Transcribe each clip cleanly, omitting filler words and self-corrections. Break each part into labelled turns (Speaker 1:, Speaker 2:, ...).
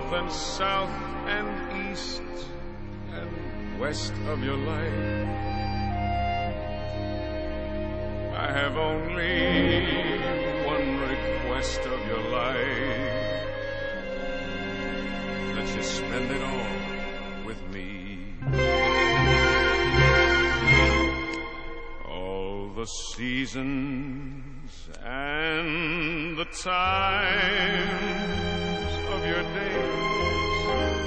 Speaker 1: north and south and east and west of your life. I have only one request of your life, that you spend it all with me. All the seasons and the times of your days,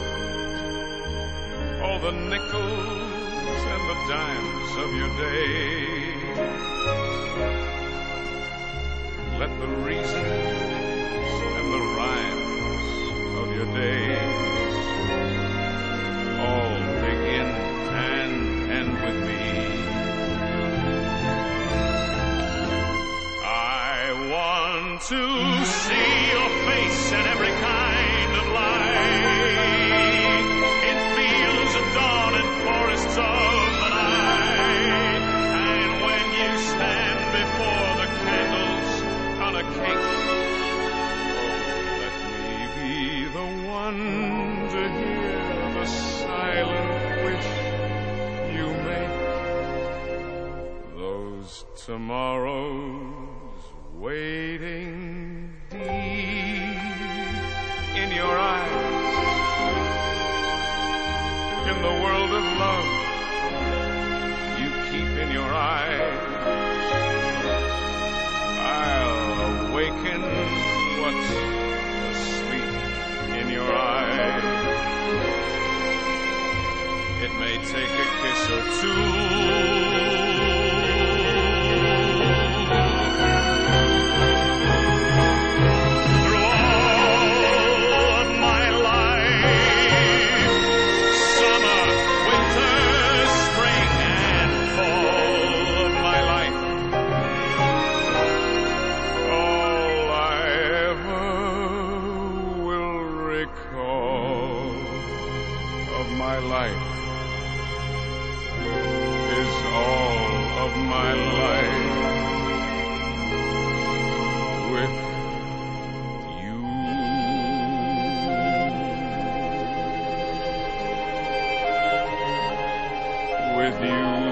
Speaker 1: all the nickels and the dimes of your days. Let the reasons and the rhymes of your days all begin and end with me. I want to see your face in every kind of light, in fields of dawn and forests of the night, and when you stand before the candles on a cake, oh, let me be the one to hear the silent wish you make. Those tomorrows waiting deep in your eyes, in the world of love you keep in your eyes. I'll awaken what's asleep in your eyes. It may take a kiss or two, through all of my life, summer, winter, spring, and fall of my life. All I ever will recall of my life is all of my life with you. With you.